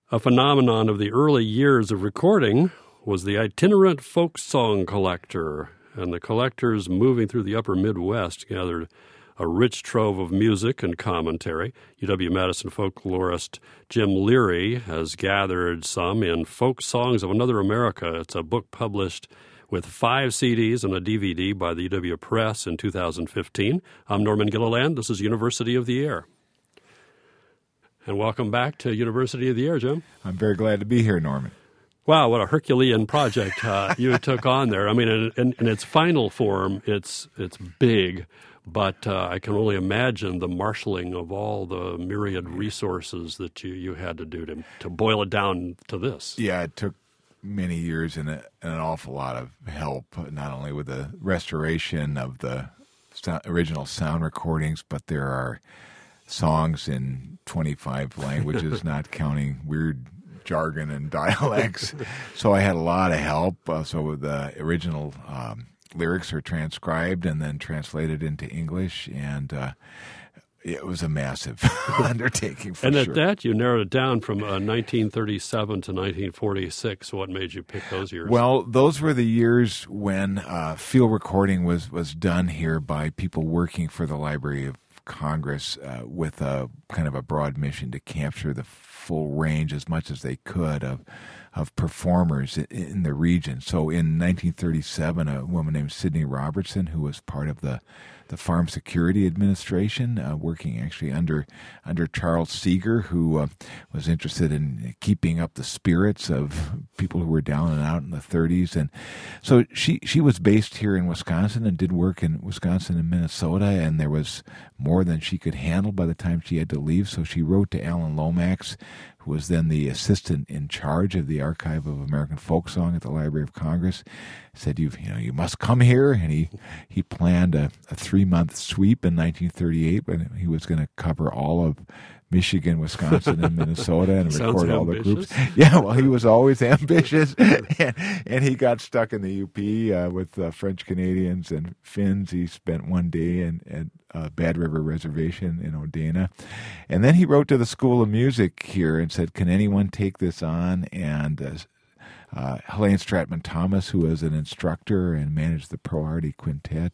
A phenomenon of the early years of recording was the itinerant folk song collector, and the collectors moving through the upper Midwest gathered a rich trove of music and commentary. UW-Madison folklorist Jim Leary has gathered some in Folk Songs of Another America. It's a book published with 5 CDs and a DVD by the UW Press in 2015. I'm Norman Gilliland. This is University of the Air. And welcome back to University of the Air, Jim. I'm very glad to be here, Norman. Wow, what a Herculean project you took on there. I mean, in its final form, it's big, but I can only imagine the marshaling of all the myriad resources that you had to do to boil it down to this. Yeah, it took many years and an awful lot of help, not only with the restoration of the original sound recordings, but there are songs in 25 languages, not counting weird jargon and dialects. So I had a lot of help. So the original lyrics are transcribed and then translated into English, and it was a massive undertaking for sure. And at that, you narrowed it down from 1937 to 1946. What made you pick those years? Well, those were the years when field recording was done here by people working for the Library of Congress with a kind of a broad mission to capture the full range as much as they could of performers in the region. So in 1937, a woman named Sidney Robertson, who was part of the Farm Security Administration, working actually under Charles Seeger, who was interested in keeping up the spirits of people who were down and out in the 30s. And so she was based here in Wisconsin and did work in Wisconsin and Minnesota, and there was more than she could handle by the time she had to leave. So she wrote to Alan Lomax, who was then the assistant in charge of the Archive of American Folk Song at the Library of Congress, said, you must come here. And he planned a 3-month sweep in 1938 when he was going to cover all of Michigan, Wisconsin, and Minnesota and record all the groups. Yeah, well, he was always ambitious, and he got stuck in the UP with French Canadians and Finns. He spent one day at Bad River Reservation in Odena, and then he wrote to the School of Music here and said, "Can anyone take this on?" And Helene Stratman Thomas, who was an instructor and managed the Pro Arti Quintet,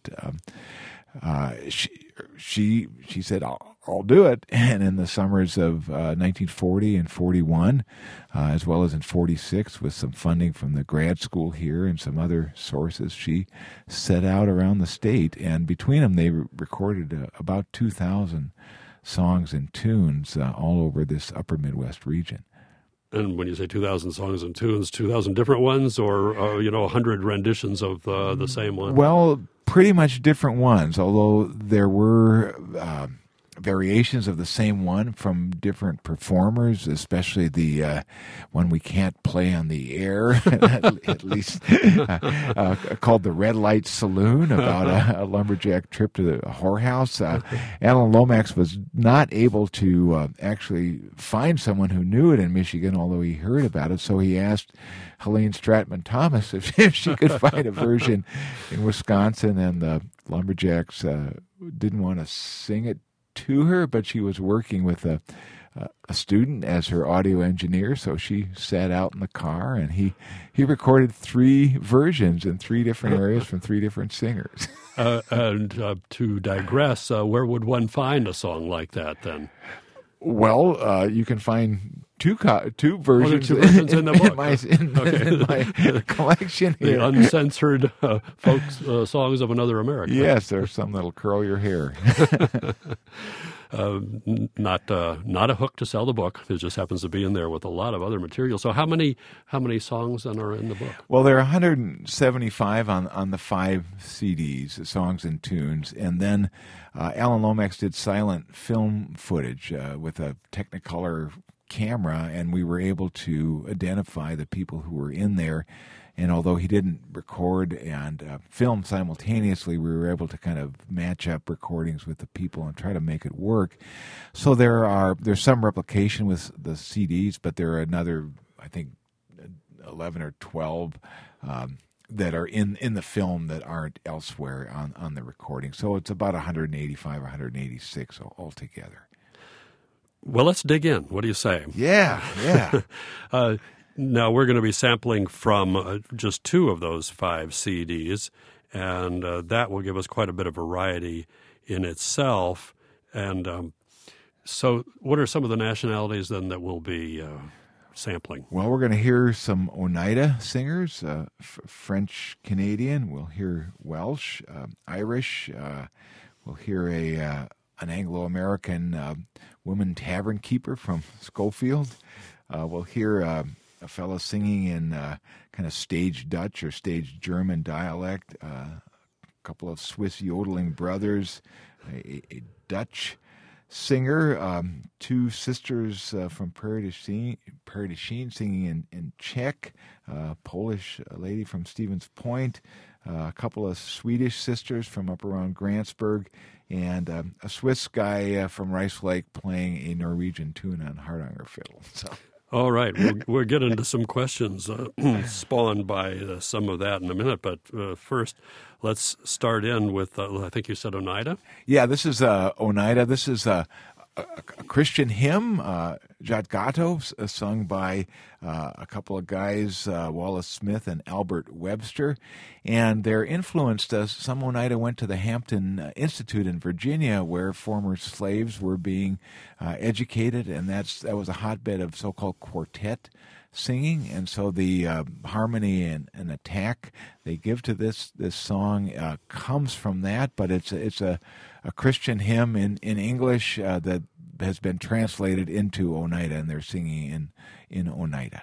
she said, I'll do it. And in the summers of 1940 and 41, as well as in 46, with some funding from the grad school here and some other sources, she set out around the state. And between them, they recorded about 2,000 songs and tunes all over this upper Midwest region. And when you say 2,000 songs and tunes, 2,000 different ones, or 100 renditions of the same one? Well, pretty much different ones, although there were variations of the same one from different performers, especially the one we can't play on the air, at least called the Red Light Saloon, about a lumberjack trip to the whorehouse. Alan Lomax was not able to actually find someone who knew it in Michigan, although he heard about it, so he asked Helene Stratman Thomas if she could find a version in Wisconsin, and the lumberjacks didn't want to sing it to her, but she was working with a student as her audio engineer, so she sat out in the car, and he recorded 3 versions in 3 different areas from 3 different singers. And to digress, where would one find a song like that then? Well, you can find two versions, two versions in the book. In my collection here. The uncensored folk songs of Another America. Yes, there's some that'll curl your hair. Not a hook to sell the book. It just happens to be in there with a lot of other material. So how many songs then are in the book? Well, there are 175 on the 5 CDs, songs and tunes, and then Alan Lomax did silent film footage with a Technicolor camera, and we were able to identify the people who were in there. And although he didn't record and film simultaneously, we were able to kind of match up recordings with the people and try to make it work. So there's some replication with the CDs, but there are another, I think, 11 or 12 that are in the film that aren't elsewhere on the recording. So it's about 185 or 186 altogether. Well, let's dig in. What do you say? Yeah. Now, we're going to be sampling from just 2 of those 5 CDs, and that will give us quite a bit of variety in itself. And so what are some of the nationalities then that we'll be sampling? Well, we're going to hear some Oneida singers, French Canadian. We'll hear Welsh, Irish. We'll hear an Anglo-American woman tavern keeper from Schofield. We'll hear a fellow singing in kind of stage Dutch or stage German dialect. A couple of Swiss yodeling brothers, a Dutch singer, 2 sisters from Prairie du Chien singing in Czech, Polish lady from Stevens Point, a couple of Swedish sisters from up around Grantsburg, and a Swiss guy from Rice Lake playing a Norwegian tune on Hardanger fiddle. So. All right, we'll get into some questions spawned by some of that in a minute, but first let's start in with, I think you said Oneida? Yeah, this is Oneida. This is a Christian hymn, Jot Gato, sung by a couple of guys, Wallace Smith and Albert Webster. And they're influenced. Some Oneida went to the Hampton Institute in Virginia, where former slaves were being educated, and that was a hotbed of so-called quartet singing. And so the harmony and attack they give to this song comes from that, but it's a Christian hymn in English that has been translated into Oneida, and they're singing in Oneida.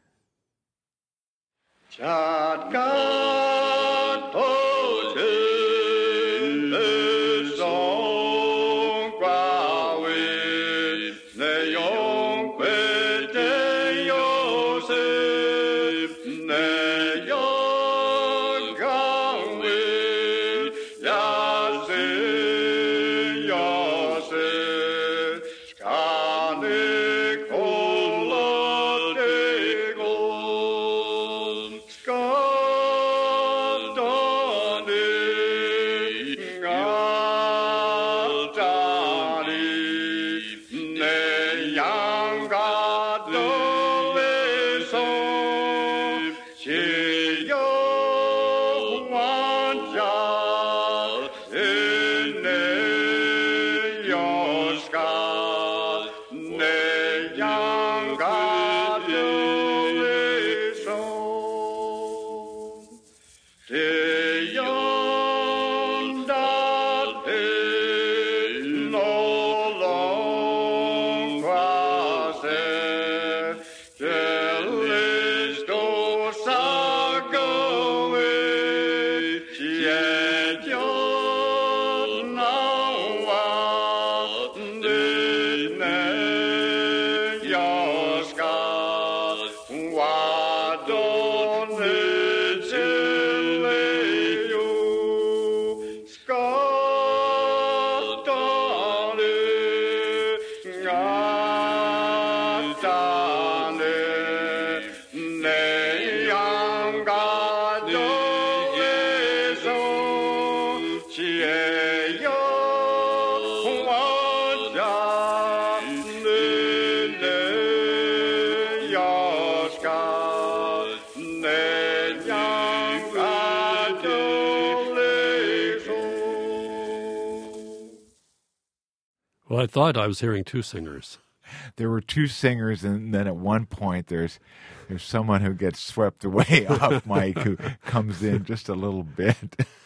Well, I thought I was hearing 2 singers. There were 2 singers, and then at one point there's someone who gets swept away off mic who comes in just a little bit.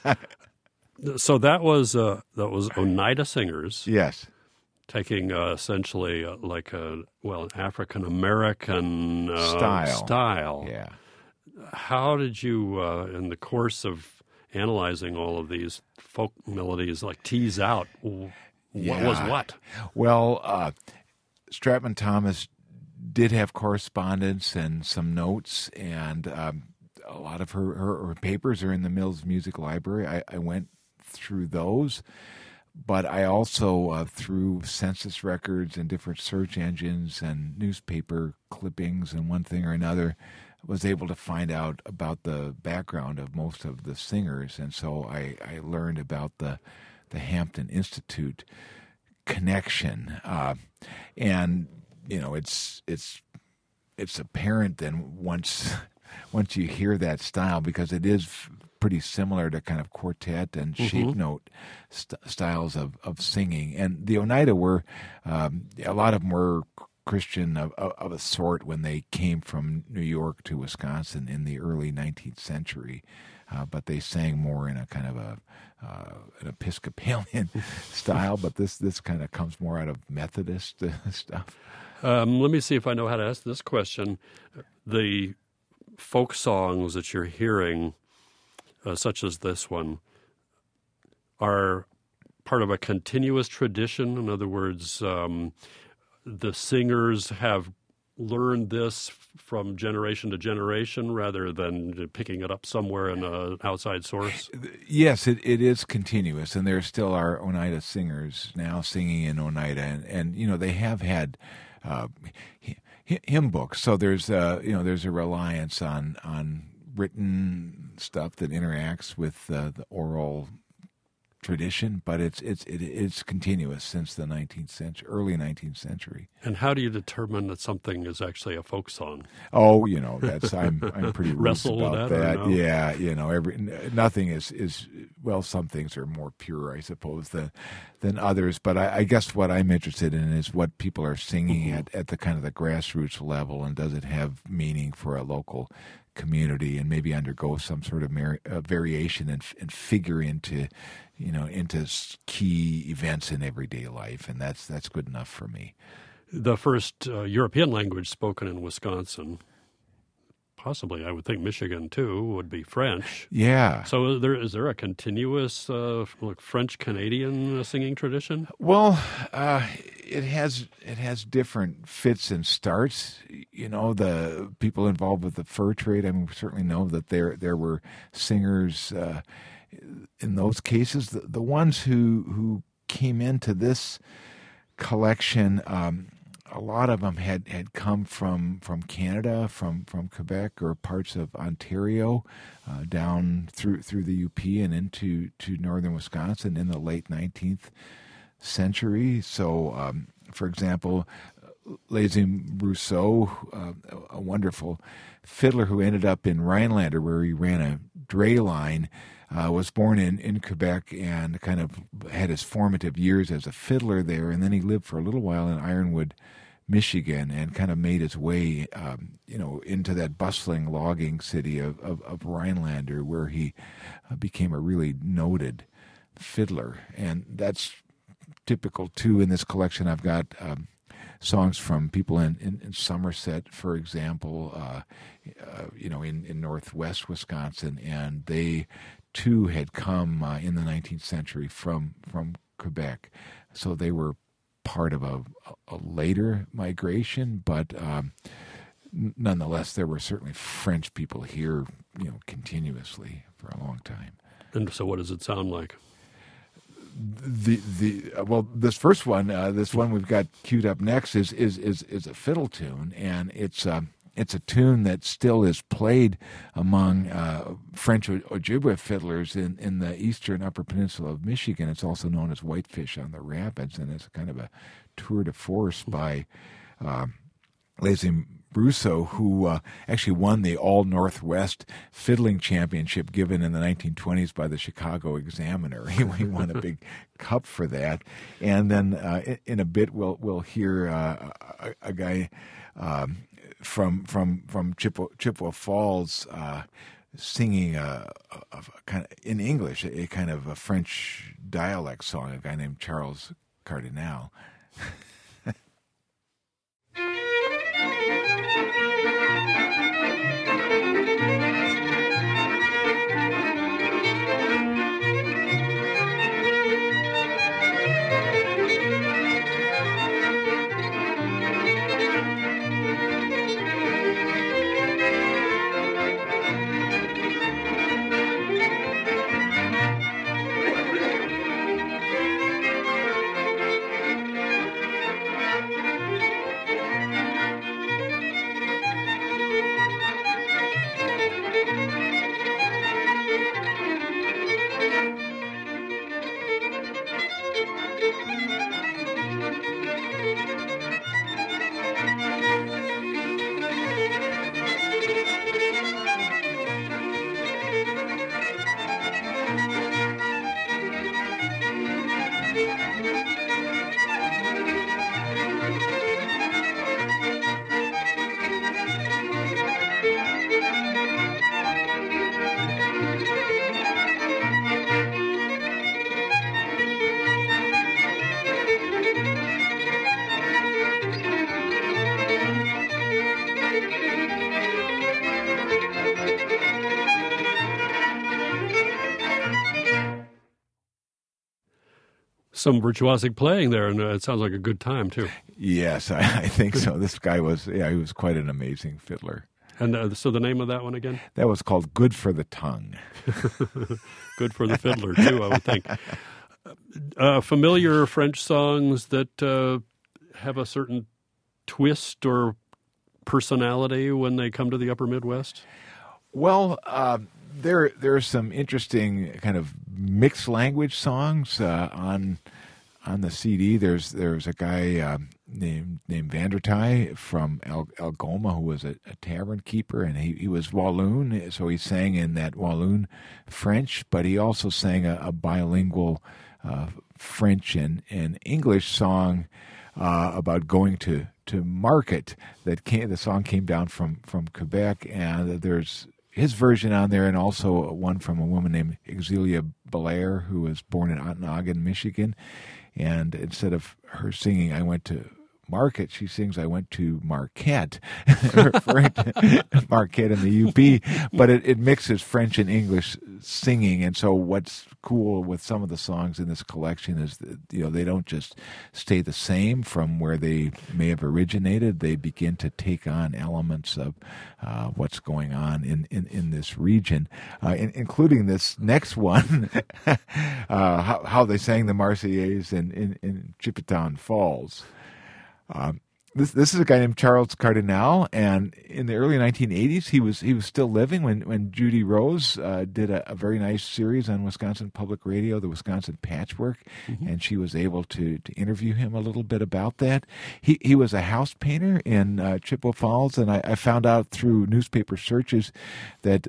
So that was Oneida singers. Yes. Taking essentially an African American style. Yeah. How did you, in the course of analyzing all of these folk melodies, tease out what was what? Well, Stratman Thomas did have correspondence and some notes, and a lot of her papers are in the Mills Music Library. I went through those, but I also, through census records and different search engines and newspaper clippings and one thing or another, was able to find out about the background of most of the singers. And so I learned about the Hampton Institute connection, and it's apparent then once you hear that style, because it is pretty similar to kind of quartet and shape note styles of singing. And the Oneida were a lot of them were Christian of a sort when they came from New York to Wisconsin in the early 19th century, but they sang more in a kind of an Episcopalian style. But this kind of comes more out of Methodist stuff. Let me see if I know how to ask this question. The folk songs that you're hearing, such as this one, are part of a continuous tradition. In other words, the singers have learned this from generation to generation rather than picking it up somewhere in an outside source? Yes, it is continuous, and there still are Oneida singers now singing in Oneida, and they have had hymn books. So there's a reliance on written stuff that interacts with the oral tradition, but it's continuous since the 19th century, early 19th century. And how do you determine that something is actually a folk song? Oh, that's I'm pretty loose about that. No? Yeah, nothing is well, some things are more pure, I suppose, than others. But I guess what I'm interested in is what people are singing at the kind of the grassroots level, and does it have meaning for a local community, and maybe undergo some sort of variation and figure into key events in everyday life, and that's good enough for me. The first European language spoken in Wisconsin, possibly I would think Michigan too, would be French. Yeah. So is there a continuous French-Canadian singing tradition? Well, it has different fits and starts. The people involved with the fur trade, I mean, we certainly know that there were singers in those cases. The ones who came into this collection, a lot of them had come from Canada, from Quebec or parts of Ontario, down through the UP and into northern Wisconsin in the late 19th century. So, for example, Lazy Rousseau, a wonderful fiddler who ended up in Rhinelander, where he ran a dray line, was born in Quebec and kind of had his formative years as a fiddler there, and then he lived for a little while in Ironwood, Michigan, and kind of made his way, into that bustling logging city of Rhinelander, where he became a really noted fiddler. And that's typical too in this collection. I've got songs from people in Somerset, for example, in northwest Wisconsin, and they too had come in the 19th century from Quebec, so they were part of a later migration, but nonetheless, there were certainly French people here, continuously for a long time. And so, what does it sound like? This first one, this one we've got queued up next is a fiddle tune, and it's a tune that still is played among French Ojibwe fiddlers in the eastern Upper Peninsula of Michigan. It's also known as Whitefish on the Rapids, and it's kind of a tour de force by Lazy Rousseau, who actually won the All Northwest Fiddling Championship given in the 1920s by the Chicago Examiner. He won a big cup for that. And then in a bit we'll hear a guy from Chippewa Falls singing a kind of in English, a kind of a French dialect song, a guy named Charles Cardinal. Some virtuosic playing there, and it sounds like a good time, too. Yes, I think so. This guy was, he was quite an amazing fiddler. And so the name of that one again? That was called Good for the Tongue. Good for the fiddler, too, I would think. Familiar French songs that have a certain twist or personality when they come to the Upper Midwest? Well, there are some interesting kind of mixed language songs on the CD. There's a guy named Vandertye from Algoma who was a tavern keeper, and he was Walloon, so he sang in that Walloon French, but he also sang a bilingual French and English song about going to market. The song came down from Quebec, and there's his version on there, and also one from a woman named Exilia Belair, who was born in Ontonagon, Michigan. And instead of her singing, I went to market, she sings, I went to Marquette, referring to Marquette in the UP. But it mixes French and English singing. And so what's cool with some of the songs in this collection is that, they don't just stay the same from where they may have originated. They begin to take on elements of what's going on in this region, including this next one, how they sang the Marseillaise in Chipitan Falls. This is a guy named Charles Cardinal, and in the early 1980s, he was still living when Judy Rose did a very nice series on Wisconsin Public Radio, the Wisconsin Patchwork, and she was able to interview him a little bit about that. He was a house painter in Chippewa Falls, and I found out through newspaper searches that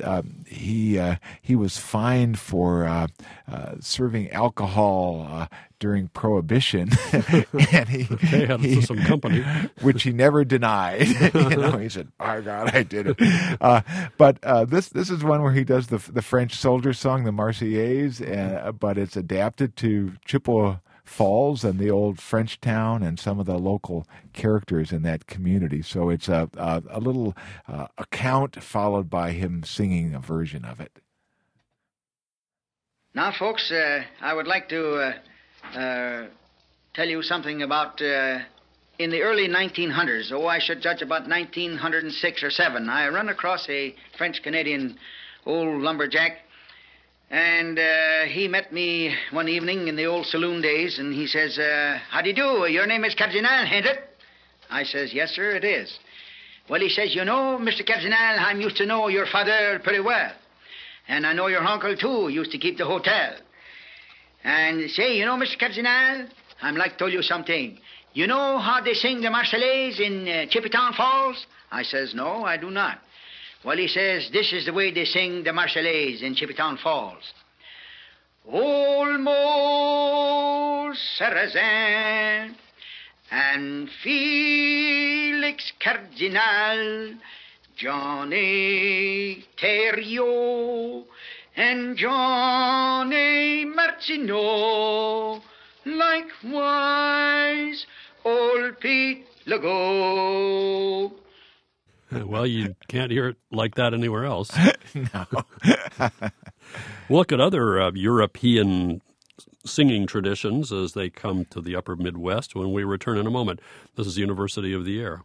he was fined for serving alcohol during Prohibition, and he had some company, which he never denied. He said, "My God, I did it." But this is one where he does the French soldier song, the Marseillaise, but it's adapted to Chippewa Falls and the old French town and some of the local characters in that community. So it's a little account followed by him singing a version of it. Now, folks, I would like to tell you something about in the early 1900s. I should judge about 1906 or 7. I run across a French-Canadian old lumberjack, and he met me one evening in the old saloon days, and he says, "How do you do? Your name is Cardinal, ain't it?" I says, "Yes, sir, it is." Well, he says, "You know, Mr. Cardinal, I'm used to know your father pretty well. And I know your uncle, too, used to keep the hotel. And say, you know, Mr. Cardinal, I'm like to tell you something. You know how they sing the Marseillaise in Chipitan Falls?" I says, "No, I do not." Well, he says, this is the way they sing the Marseillaise in Chipitan Falls. Almost Sarrazin and Felix Cardinal, Johnny Thériault and Johnny Martineau, likewise old Pete Legault. Well, you can't hear it like that anywhere else. No. Look at other European singing traditions as they come to the upper Midwest when we return in a moment. This is University of the Air.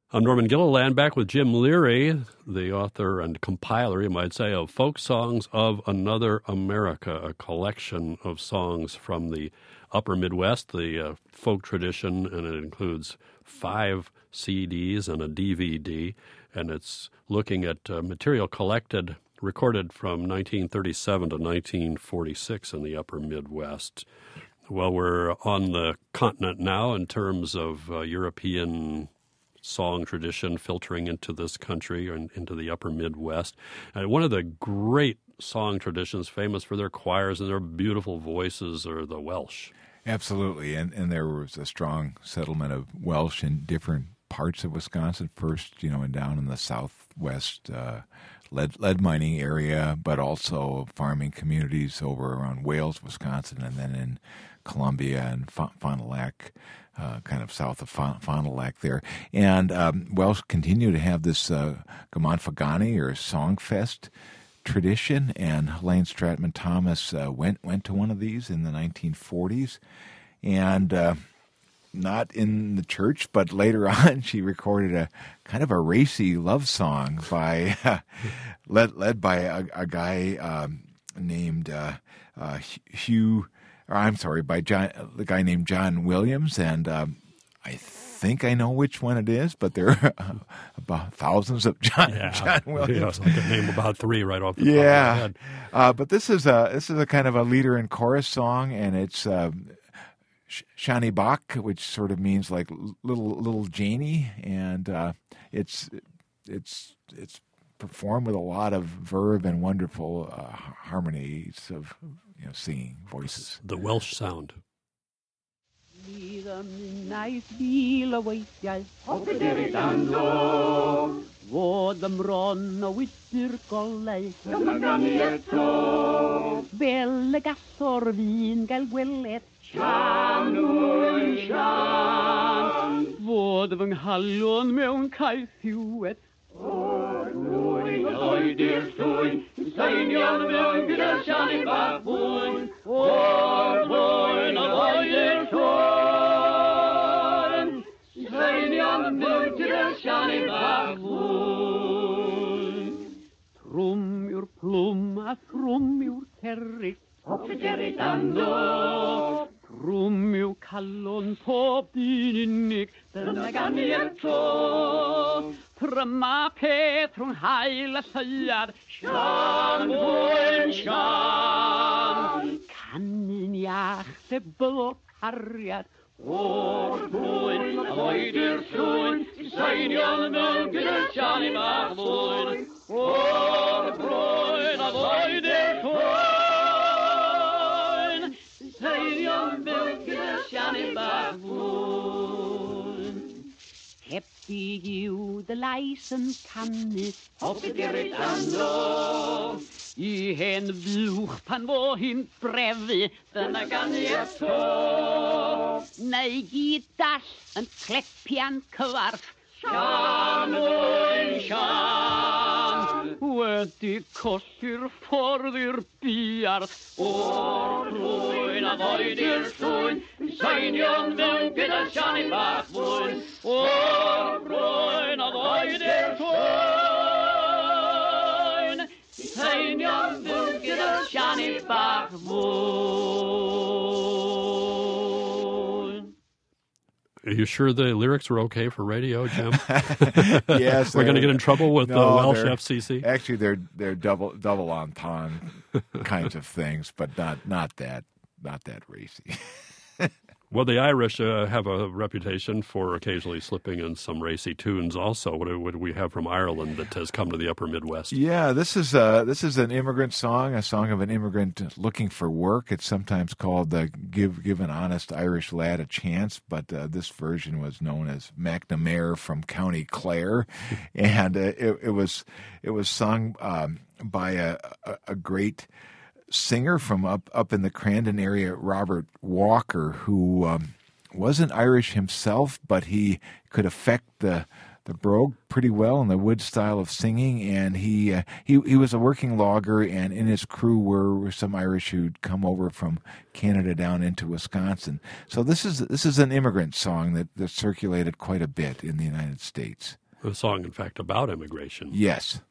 I'm Norman Gilliland, back with Jim Leary, the author and compiler, you might say, of Folk Songs of Another America, a collection of songs from the upper Midwest, the folk tradition, and it includes 5 CDs and a DVD, and it's looking at material recorded from 1937 to 1946 in the upper Midwest. Well, we're on the continent now in terms of European song tradition filtering into this country and into the upper Midwest. And one of the great song traditions famous for their choirs and their beautiful voices are the Welsh. Absolutely, and there was a strong settlement of Welsh in different parts of Wisconsin. First, and down in the southwest lead mining area, but also farming communities over around Wales, Wisconsin, and then in Columbia and Fond du Lac, kind of south of Fond du Lac there. And Welsh continue to have this Gamanfagani or Songfest tradition, and Helene Stratman Thomas went to one of these in the 1940s, and not in the church, but later on she recorded a kind of a racy love song by led by a guy named Hugh. By the guy named John Williams, and I think I know which one it is, but there are about thousands of John Williams. Yeah, I can name about 3 right off the top of my head. But this is a kind of a leader and chorus song, and it's Shani Bach, which sort of means like little Janie, and it's performed with a lot of verve and wonderful harmonies of singing voices. The Welsh sound. Fod ymron o wytyr golau fel y gallor fi'n gael gweled Sianwy'n sian Fod fy nghalon mewn caeth hiwed O'r rwy'n oed i'r llwyn Seinion mewn gyda siani bach fwyn O'r rwy'n oed i'r llwyn Seinion mewn gyda siani bach fwyn Trwm yw'r plwm a thrwm yw'r cerrig Pob y gerrig dando Trwm yw calon pob dyn unig Dyna gan i'r to Tryma peth rhwng hael a lleiad Sian fwy'n sian Canu'n iach lle byl cariad O'r blwy'n a oed i'r llwyn Seinion mewn gyda sian i bach fwyn O'r blwy'n a oed i'r llwyn Seinion mewn gyda sian i bach fwyn Hepdig yw dy lais yn canu Hob y gerrig dando I hen fywch pan fo hi'n brefu Dyna gan i'r to Neu gyd dall yn clepian cyfarth Sian wy'n sian Wedi colli'r ffordd i'r biarth O'r rwy'n a foed i'r llwyn Seinion mewn gyda sian i bach fwyn O'r rwy'n a foed i'r llwyn Seinion mewn gyda sian i bach fwyn Are you sure the lyrics were okay for radio, Jim? Yes. We're going to get in trouble with the Welsh FCC? Actually, they're double entendre kinds of things, but not that racy. Well, the Irish have a reputation for occasionally slipping in some racy tunes also. What do we have from Ireland that has come to the upper Midwest? Yeah, this is an immigrant song, a song of an immigrant looking for work. It's sometimes called Give an Honest Irish Lad a Chance, but this version was known as McNamara from County Clare, and it was sung by a great singer from up in the Crandon area, Robert Walker, who wasn't Irish himself, but he could affect the brogue pretty well in the wood style of singing, and he was a working logger, and in his crew were some Irish who'd come over from Canada down into Wisconsin. So this is an immigrant song that circulated quite a bit in the United States. A song, in fact, about immigration. Yes.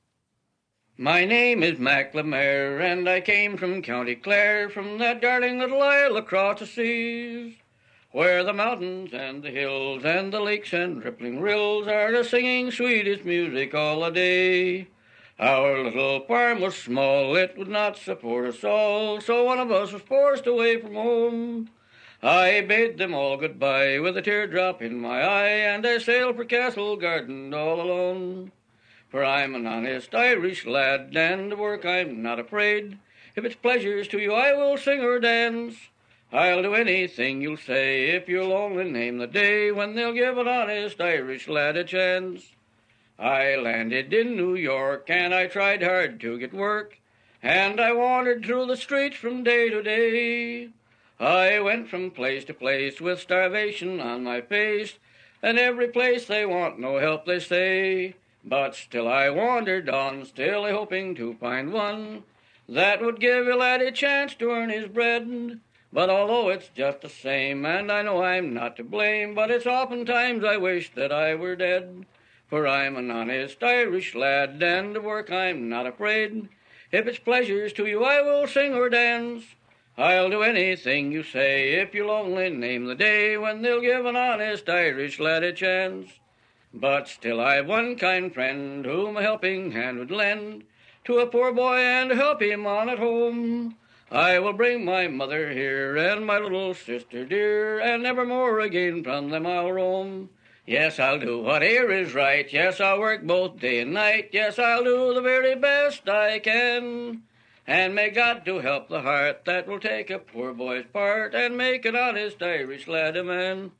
My name is McLemere, and I came from County Clare, from that darling little isle across the seas, where the mountains and the hills and the lakes and rippling rills are the singing sweetest music all the day. Our little farm was small, it would not support us all, so one of us was forced away from home. I bade them all goodbye with a teardrop in my eye, and I sailed for Castle Garden all alone. For I'm an honest Irish lad, and to work I'm not afraid. If it's pleasures to you, I will sing or dance. I'll do anything you'll say, if you'll only name the day when they'll give an honest Irish lad a chance. I landed in New York, and I tried hard to get work, and I wandered through the streets from day to day. I went from place to place with starvation on my face, and every place they want no help, they say. But still I wandered on, still hoping to find one that would give a lad a chance to earn his bread. But although it's just the same, and I know I'm not to blame, but it's oftentimes I wish that I were dead. For I'm an honest Irish lad, and to work I'm not afraid. If it's pleasures to you, I will sing or dance. I'll do anything you say, if you'll only name the day when they'll give an honest Irish lad a chance. But still I've one kind friend whom a helping hand would lend to a poor boy and help him on at home. I will bring my mother here and my little sister dear, and never more again from them I'll roam. Yes, I'll do whatever is right, yes, I'll work both day and night, yes, I'll do the very best I can. And may God do help the heart that will take a poor boy's part and make an honest Irish lad a man.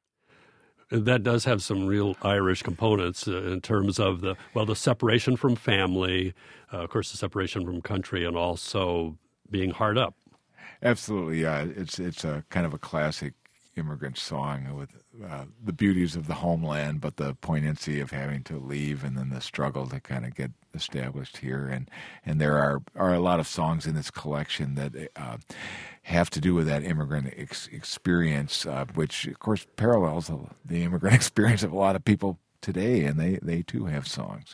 That does have some real Irish components in terms of the separation from family, of course, the separation from country, and also being hard up. Absolutely, yeah. It's a kind of a classic immigrant song with the beauties of the homeland, but the poignancy of having to leave, and then the struggle to kind of get established here. And there are a lot of songs in this collection that have to do with that immigrant experience, which of course parallels the immigrant experience of a lot of people today, and they too have songs.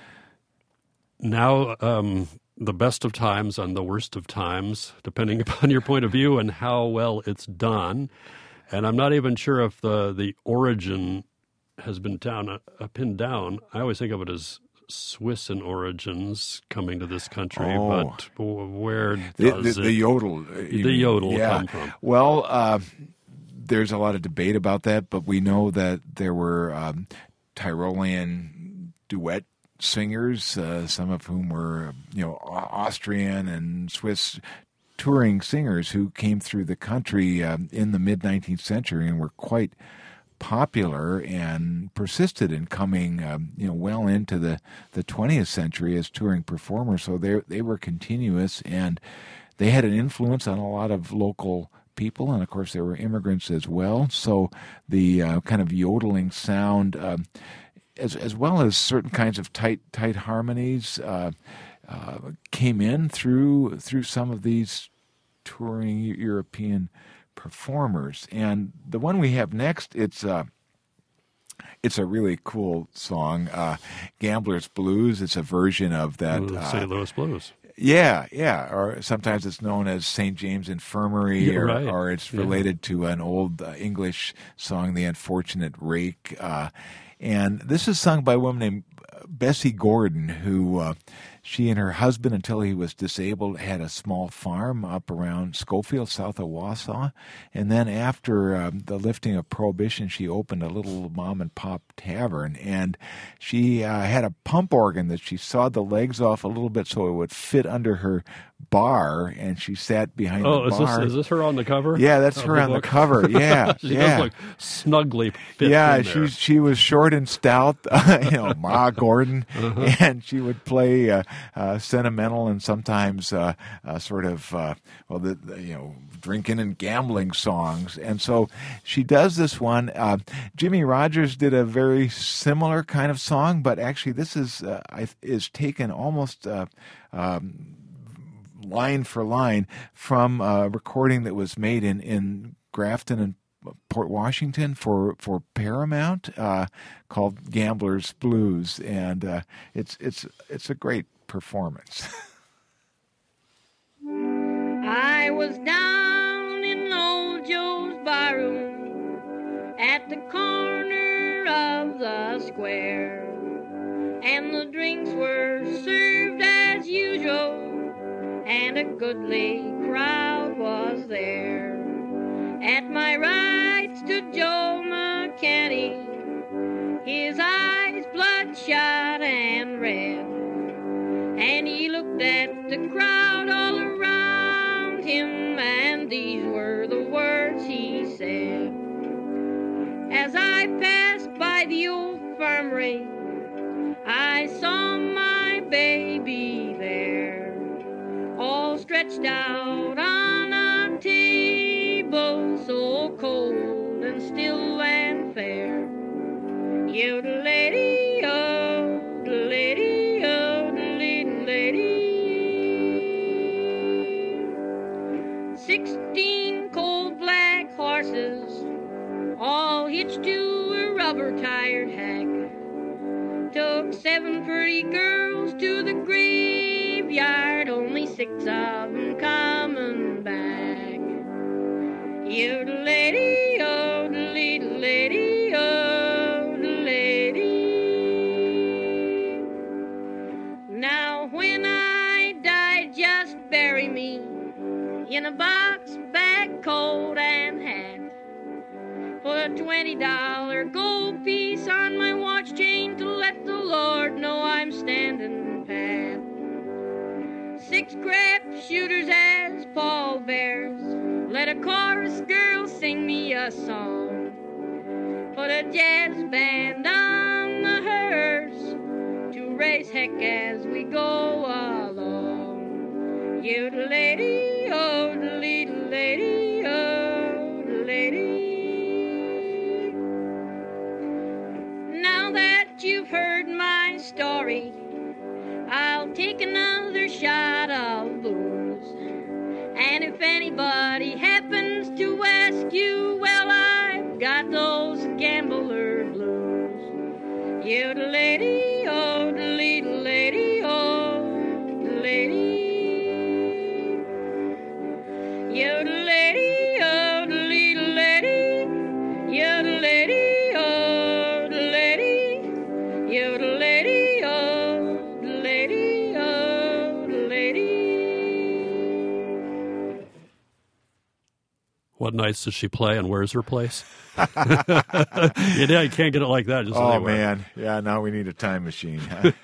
Now, the best of times and the worst of times, depending upon your point of view and how well it's done. And I'm not even sure if the origin has been pinned down. I always think of it as Swiss in origins coming to this country, but where does the yodel come from? Well, there's a lot of debate about that, but we know that there were Tyrolean duet singers, some of whom were Austrian and Swiss touring singers who came through the country in the mid-19th century and were quite popular and persisted in coming well into the 20th century as touring performers. So they were continuous, and they had an influence on a lot of local people, and of course there were immigrants as well. So the kind of yodeling sound, as well as certain kinds of tight harmonies, came in through some of these touring European performers. And the one we have next, it's a really cool song, Gambler's Blues. It's a version of that St. Louis Blues. Yeah, or sometimes it's known as St. James Infirmary, or it's related to an old English song, The Unfortunate Rake. And this is sung by a woman named Bessie Gordon, who she and her husband, until he was disabled, had a small farm up around Schofield, south of Wausau. And then after the lifting of Prohibition, she opened a little mom-and-pop tavern. And she had a pump organ that she sawed the legs off a little bit so it would fit under her bar, and she sat behind the bar. Is this her on the cover? Yeah, that's her on the cover. Yeah, she does look snugly fit. Yeah, in there. she was short and stout. Ma Gordon. Gordon, and she would play sentimental and sometimes sort of drinking and gambling songs. And so she does this one. Jimmy Rogers did a very similar kind of song, but actually this is taken almost line for line from a recording that was made in Grafton and Port Washington for Paramount called Gambler's Blues, and it's a great performance. I was down in old Joe's barroom at the corner of the square, and the drinks were served as usual, and a goodly crowd was there. At my right stood Joe McKinney, his eyes bloodshot and red, and he looked at the crowd all around him, and these were the words he said. As I passed by the old farmery, I saw my baby there, all stretched out on a table, so cold and still and fair. Yodelady, yodelady, yodelady. 16 cold black horses, all hitched to a rubber-tired hack, took 7 pretty girls to the graveyard, only 6 of them coming back. Yodelady, yodelady, yodelady. Now when I die, just bury me in a box bag, coat and hat. Put a $20 gold piece on my watch chain to let the Lord know I'm standing pat. 6 crap shooters as pallbearers, let a chorus girl sing me a song. Put a jazz band on the hearse to raise heck as we go along. Yodelady, yodelady, yodelady. Now that you've heard my story, I'll take another shot of booze. And if anybody happens to ask you, well, I've got those gambler blues. Yodelady, yodelady, yodelady. Yodelady, yodelady, yodelady, yodelady, yodelady, yodelady, yodelady. What nights does she play, and where's her place? You can't get it like that. Just anywhere. Man, yeah. Now we need a time machine.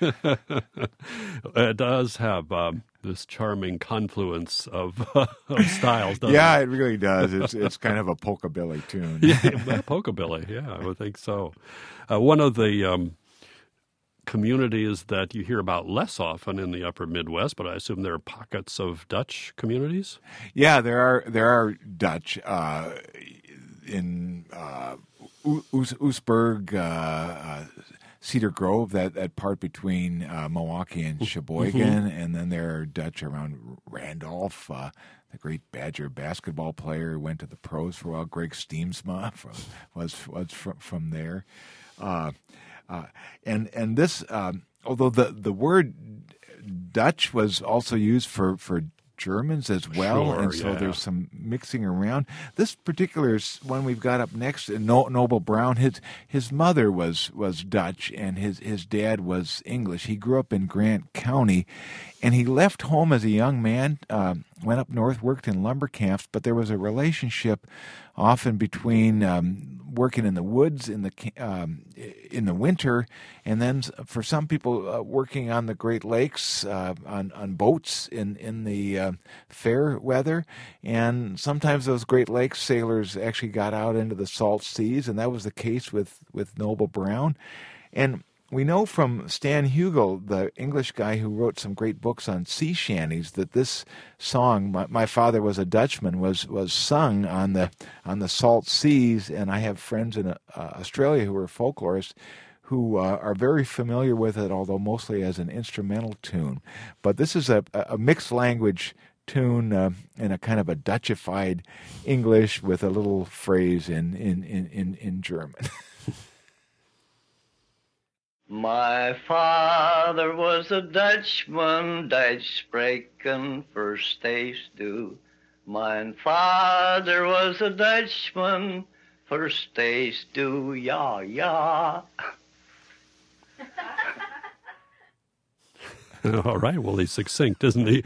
It does have this charming confluence of styles, doesn't Yeah, it? it really does. It's kind of a polka-billy tune. Yeah, polkabilly. Yeah, I would think so. One of the communities that you hear about less often in the upper Midwest, but I assume there are pockets of Dutch communities? Yeah, there are Dutch in Oostburg, Cedar Grove, that part between Milwaukee and Sheboygan, and then there are Dutch around Randolph. The great Badger basketball player who went to the pros for a while, Greg Steemsma, was from there. And this, although the word Dutch was also used for Germans as well, Sure, and so yeah. there's some mixing around. This particular one we've got up next, Noble Brown, his mother was Dutch and his dad was English. He grew up in Grant County, and he left home as a young man, went up north, worked in lumber camps, but there was a relationship often between working in the woods in the winter, and then for some people working on the Great Lakes on boats in the fair weather, and sometimes those Great Lakes sailors actually got out into the salt seas, and that was the case with Noble Brown. And we know from Stan Hugel, the English guy who wrote some great books on sea shanties, that this song, My Father Was a Dutchman, was sung on the salt seas. And I have friends in Australia who are folklorists who are very familiar with it, although mostly as an instrumental tune. But this is a mixed language tune in a kind of a Dutchified English with a little phrase in German. My father was a Dutchman, Duits spreken versteest du. Mijn father was a Dutchman, versteest du, ja, ja. All right. Well, he's succinct, isn't he?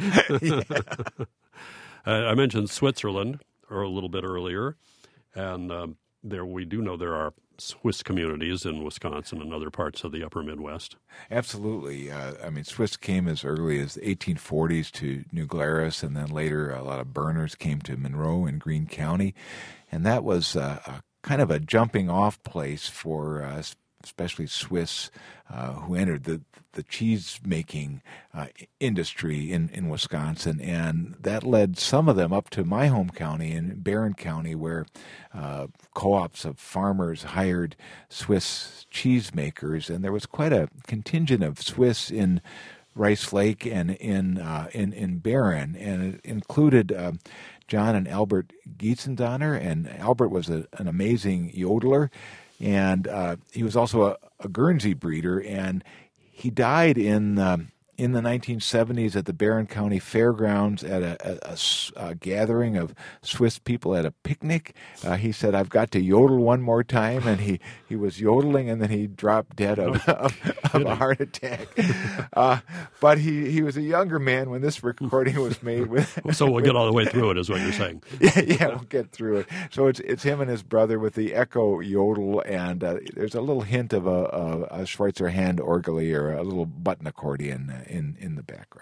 I mentioned Switzerland a little bit earlier, and we do know there are Swiss communities in Wisconsin and other parts of the upper Midwest. Absolutely. Swiss came as early as the 1840s to New Glarus, and then later a lot of Berners came to Monroe in Greene County. And that was a kind of a jumping-off place for especially Swiss who entered the cheese-making industry in Wisconsin. And that led some of them up to my home county in Barron County, where co-ops of farmers hired Swiss cheesemakers. And there was quite a contingent of Swiss in Rice Lake and in Barron. And it included John and Albert Gietzendanner. And Albert was an amazing yodeler. And he was also a Guernsey breeder, and he died in the 1970s at the Barron County Fairgrounds at a gathering of Swiss people at a picnic. He said, "I've got to yodel one more time," and he was yodeling, and then he dropped dead of a heart attack. But he was a younger man when this recording was made. So we'll get all the way through it, is what you're saying. Yeah, we'll get through it. So it's him and his brother with the echo yodel, and there's a little hint of a Schweitzer hand orgel or a little button accordion in the background.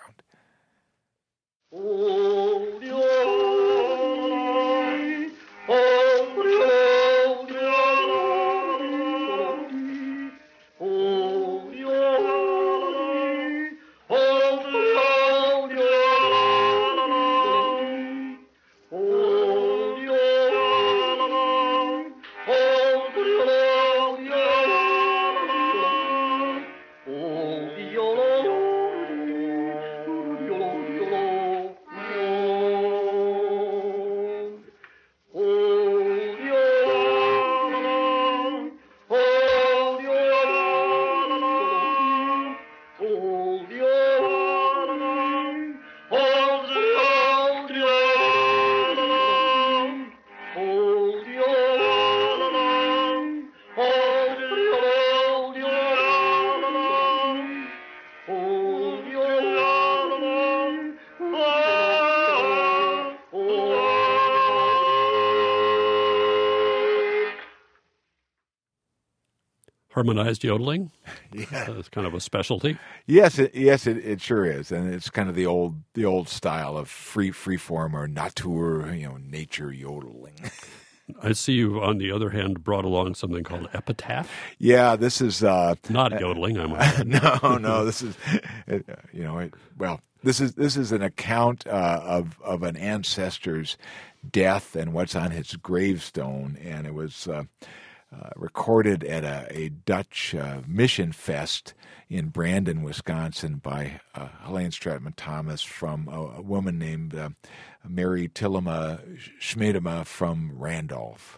Harmonized yodeling? Yeah. It's kind of a specialty. Yes, it sure is, and it's kind of the old style of free form or natur, nature yodeling. I see you, on the other hand, brought along something called epitaph. Yeah, this is not yodeling. No, this is this is an account of an ancestor's death and what's on his gravestone, and it was recorded at a Dutch mission fest in Brandon, Wisconsin, by Helene Stratman Thomas from a woman named Mary Tillema Schmidema from Randolph.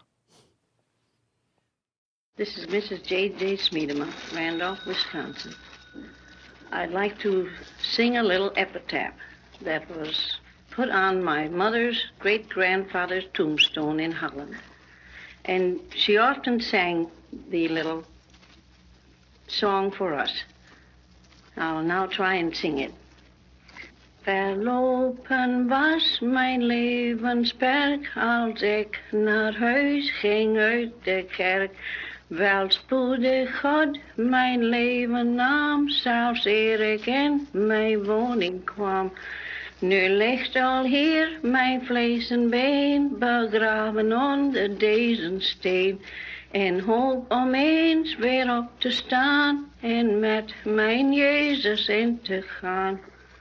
This is Mrs. J.J. Schmidema, Randolph, Wisconsin. I'd like to sing a little epitaph that was put on my mother's great-grandfather's tombstone in Holland. And she often sang the little song for us. I'll now try and sing it. Verlopen was mijn levensperk als ik naar huis ging uit de kerk. Wel spoedig God mijn leven nam, zelfs eer ik in mijn woning kwam. Nu ligt al hier mijn vlees en been, begraven onder deze steen. En hoop om eens weer op te staan en met mijn Jezus in te gaan.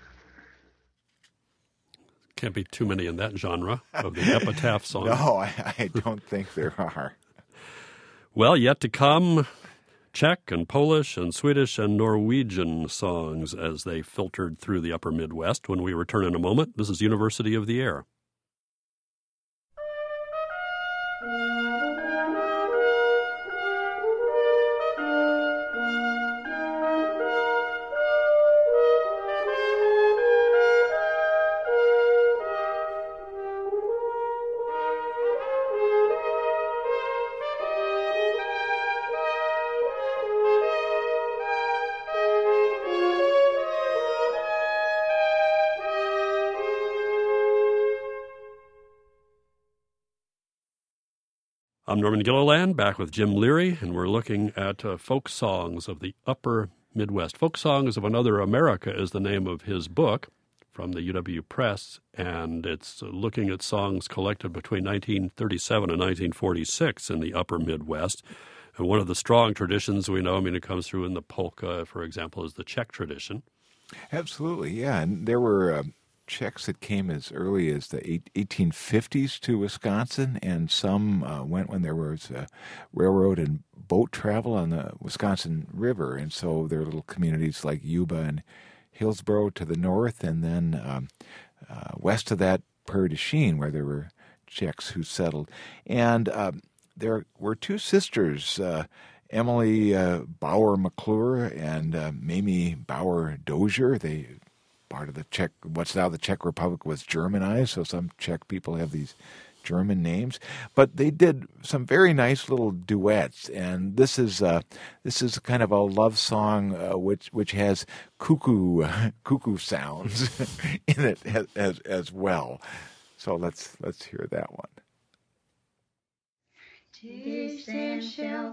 Can't be too many in that genre of the epitaph song. No, I don't think there are. Well, yet to come, Czech and Polish and Swedish and Norwegian songs as they filtered through the upper Midwest. When we return in a moment, this is University of the Air. I'm Norman Gilliland, back with Jim Leary, and we're looking at folk songs of the upper Midwest. Folk Songs of Another America is the name of his book from the UW Press, and it's looking at songs collected between 1937 and 1946 in the upper Midwest. And one of the strong traditions we know, it comes through in the polka, for example, is the Czech tradition. Absolutely, yeah. And there were Czechs that came as early as the 1850s to Wisconsin, and some went when there was railroad and boat travel on the Wisconsin River. And so there are little communities like Yuba and Hillsboro to the north, and then west of that, Prairie du Chien, where there were Czechs who settled. And there were two sisters, Emily Bauer McClure and Mamie Bauer Dozier. They part of the Czech, what's now the Czech Republic, was Germanized, so some Czech people have these German names. But they did some very nice little duets, and this is kind of a love song which has cuckoo sounds in it as well. So let's hear that one. Když jsem šel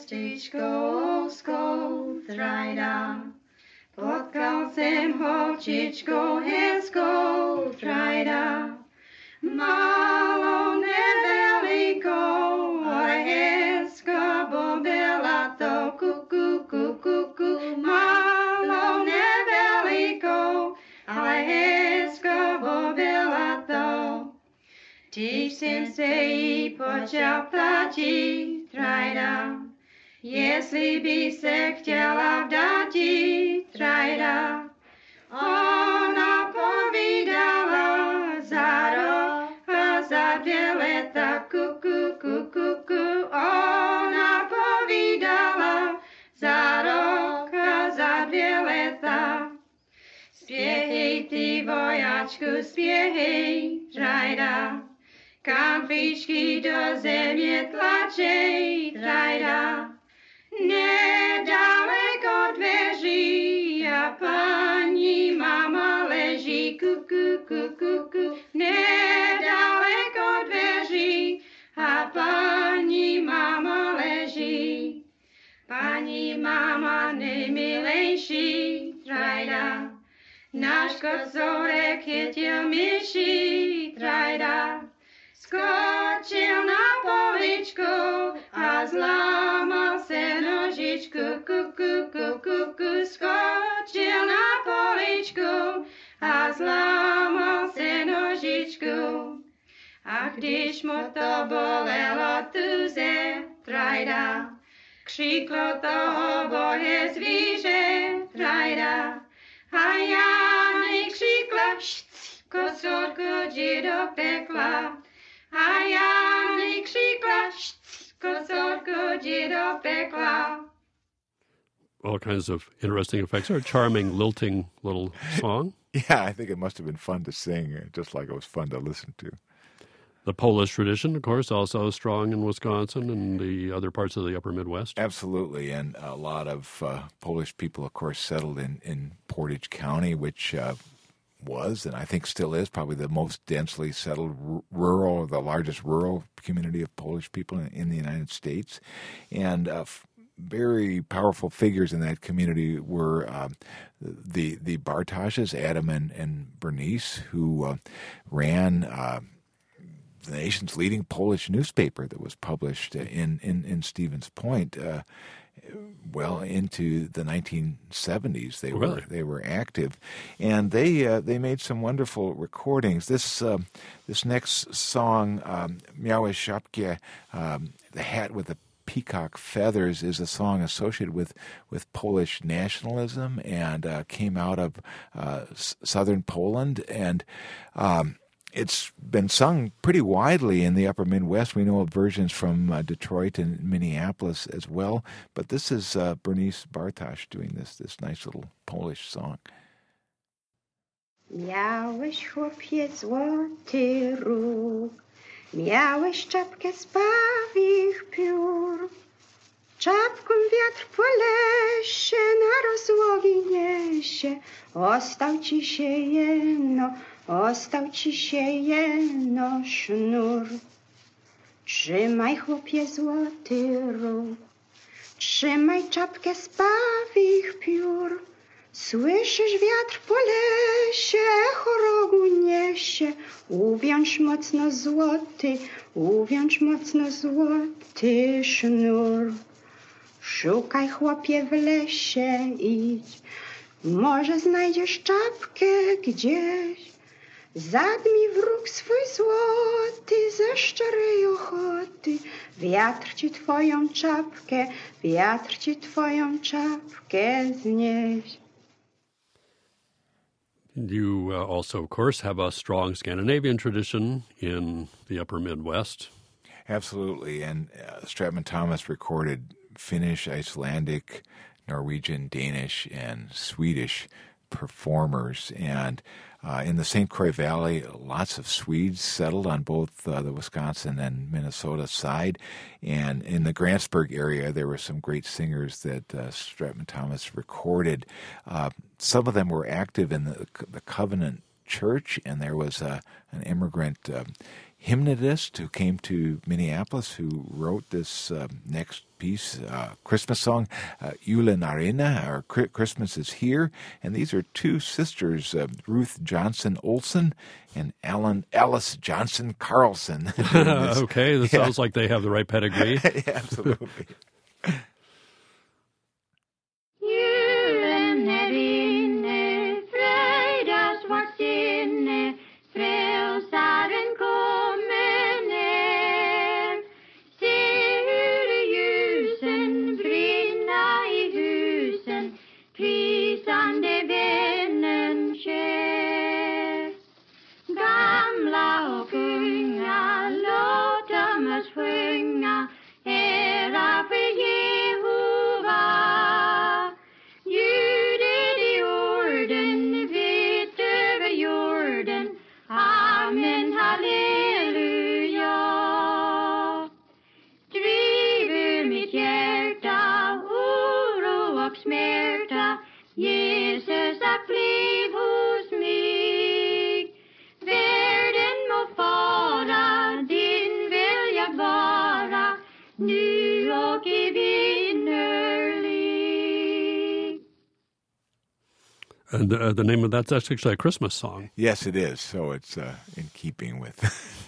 cestičkou trajda, potkal jsem holčičkou hezkou trajda, malou nevelikou, ale hezká bo byla to kuku, malou nevelikou, ale hezká bo byla to. Když jsem se jí počal ptátit, trajda, jestli by se chtěla vdátit, trajda. Ona povídala za rok a za 2 leta, kuku. Ona povídala za rok a za 2 leta. Spěchej ty vojačku, spěchej, trajda. Kampičky do země tlačej, trajda. Nedaleko dveří a paní mama leží, kuku. Nedaleko dveří a paní mama leží. Paní mama nejmilejší, trajda. Náš kocourek chytil myší, trajda. Skočil na poličku a zlámal se nožičku, kuku. Skočil na poličku a zlámal se nožičku. A když mu to bolelo tuze, trajda, křiklo toho bohe zvíře, trajda. A já nekřikla, kocourku jdi do pekla. A já nekřikla, kocourku jdi do pekla. All kinds of interesting effects. A charming, lilting little song. Yeah, I think it must have been fun to sing, just like it was fun to listen to. The Polish tradition, of course, also strong in Wisconsin and the other parts of the upper Midwest. Absolutely, and a lot of Polish people, of course, settled in Portage County, which was, and I think still is, probably the most densely settled rural, the largest rural community of Polish people in the United States. And very powerful figures in that community were the Bartoshes, Adam and Bernice, who ran nation's leading Polish newspaper that was published in Stevens Point. Well into the 1970s, they were active, and they made some wonderful recordings. This next song, Miałe Szapkę, the hat with the peacock feathers, is a song associated with Polish nationalism and came out of southern Poland, and it's been sung pretty widely in the upper Midwest. We know of versions from Detroit and Minneapolis as well, but this is Bernice Bartosz doing this nice little Polish song. Miałeś, chłopie, złoty róg, miałeś czapkę z pawich piór. Czapką wiatr po lesie na rozłogi niesie, ostał ci się jeno sznur. Trzymaj, chłopie, złoty róg, trzymaj czapkę z pawich piór. Słyszysz wiatr po lesie, echo rogu niesie, uwiąż mocno złoty sznur. Szukaj, chłopie, w lesie idź, może znajdziesz czapkę gdzieś. Zadmij wróg swój złoty ze szczerej ochoty, wiatr ci twoją czapkę znieś. You also, of course, have a strong Scandinavian tradition in the upper Midwest. Absolutely, and Stratman Thomas recorded Finnish, Icelandic, Norwegian, Danish, and Swedish performers, and in the St. Croix Valley, lots of Swedes settled on both the Wisconsin and Minnesota side, and in the Grantsburg area, there were some great singers that Stratman Thomas recorded. Some of them were active in the Covenant Church, and there was an immigrant hymnodist who came to Minneapolis who wrote this next piece, Christmas song, Julen Arena, or Christmas is Here. And these are two sisters, Ruth Johnson Olson and Alice Johnson Carlson. Okay, that sounds like they have the right pedigree. Absolutely. And the name of that's actually a Christmas song. Yes, it is. So it's in keeping with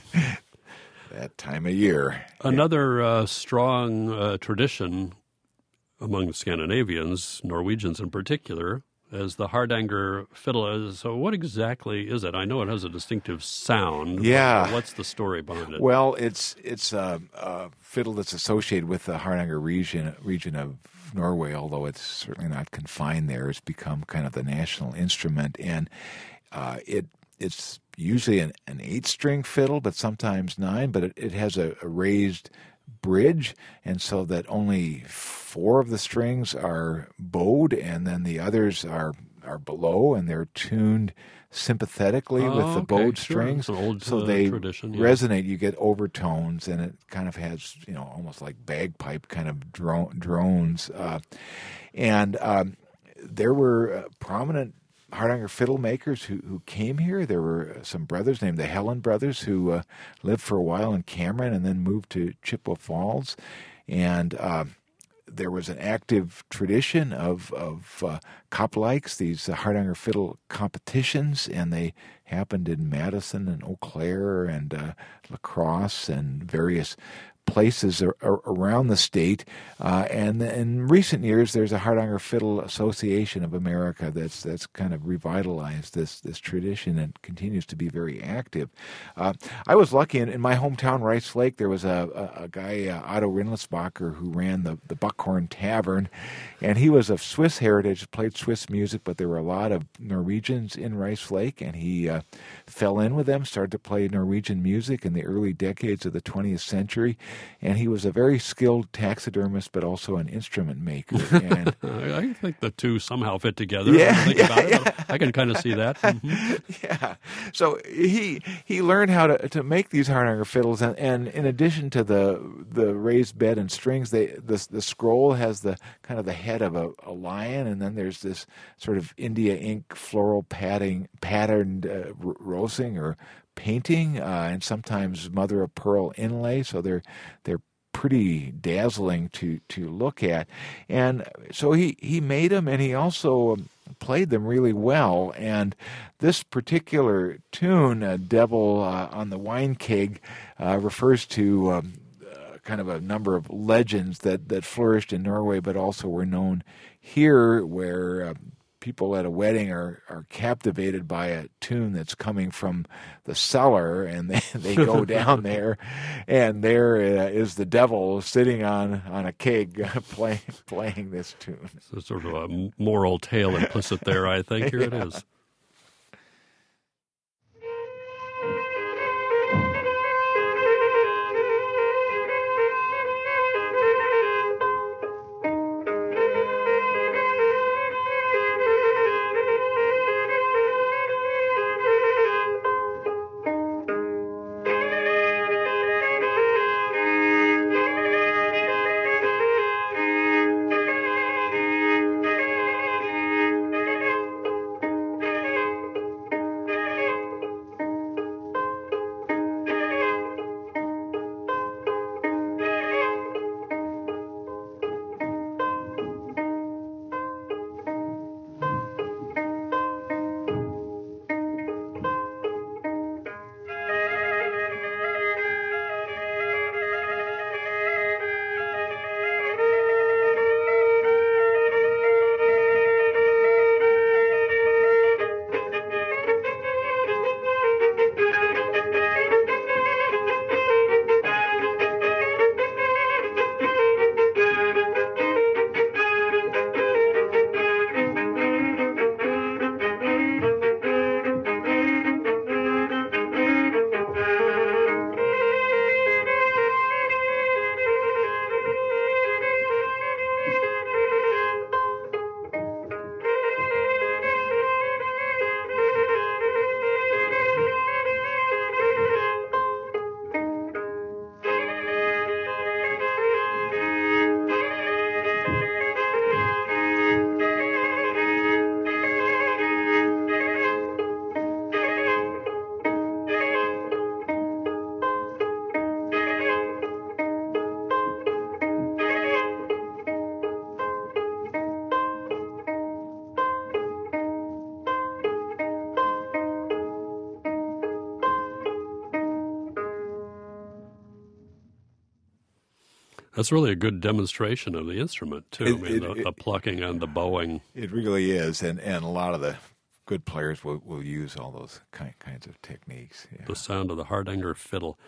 that time of year. Another strong tradition among the Scandinavians, Norwegians in particular, is the Hardanger fiddle. So what exactly is it? I know it has a distinctive sound. Yeah. But what's the story behind it? Well, it's a fiddle that's associated with the Hardanger region of Norway, although it's certainly not confined there. It's become kind of the national instrument, and it's usually an 8-string fiddle, but sometimes 9, but it has a raised bridge, and so that only 4 of the strings are bowed, and then the others are below, and they're tuned sympathetically with the bowed strings, so they resonate. You get overtones, and it kind of has, almost like bagpipe kind of drones. And there were prominent Hardanger fiddle makers who came here. There were some brothers named the Helen brothers who lived for a while in Cameron and then moved to Chippewa Falls. And there was an active tradition of Koplijks, these Hardanger fiddle competitions, and they happened in Madison and Eau Claire and La Crosse and various places around the state. And in recent years, there's a Hardanger Fiddle Association of America that's kind of revitalized this tradition and continues to be very active. I was lucky in my hometown, Rice Lake. There was a guy, Otto Rindlisbacher, who ran the Buckhorn Tavern, and he was of Swiss heritage, played Swiss music, but there were a lot of Norwegians in Rice Lake, and he fell in with them, started to play Norwegian music in the early decades of the 20th century. And he was a very skilled taxidermist, but also an instrument maker. And I think the two somehow fit together. I can kind of see that. Mm-hmm. Yeah. So he learned how to make these Hardanger fiddles, and in addition to the raised bed and strings, the scroll has the kind of the head of a lion, and then there's this sort of India ink floral patterned rosing or painting, and sometimes mother of pearl inlay, so they're pretty dazzling to look at. And so he made them, and he also played them really well. And this particular tune, Devil on the Wine Keg, refers to kind of a number of legends that flourished in Norway, but also were known here, where people at a wedding are captivated by a tune that's coming from the cellar, and they go down there, and there is the devil sitting on a keg playing this tune. So sort of a moral tale implicit there, I think. Here it is. That's really a good demonstration of the instrument, too. The plucking and the bowing. It really is, and a lot of the good players will use all those kinds of techniques. Yeah. The sound of the Hardanger fiddle.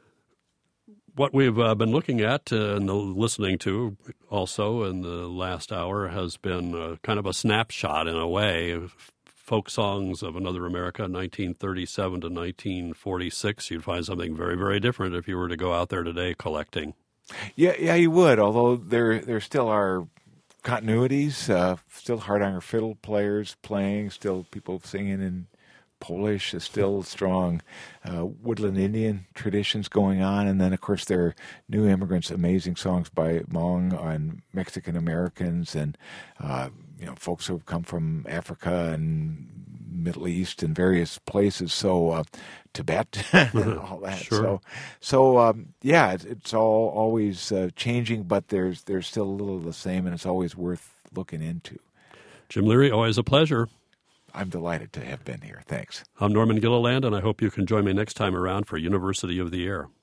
What we've been looking at and listening to also in the last hour has been kind of a snapshot, in a way, of folk songs of Another America, 1937 to 1946. You'd find something very, very different if you were to go out there today collecting. Yeah, you would. Although there still are continuities, still Hardanger fiddle players playing, still people singing in Polish, still strong woodland Indian traditions going on, and then of course there are new immigrants, amazing songs by Hmong and Mexican Americans, and folks who have come from Africa and Middle East and various places. So Tibet, all that. Sure. Yeah, it's all always changing, but there's still a little of the same, and it's always worth looking into. Jim Leary, always a pleasure. I'm delighted to have been here. Thanks. I'm Norman Gilliland, and I hope you can join me next time around for University of the Air.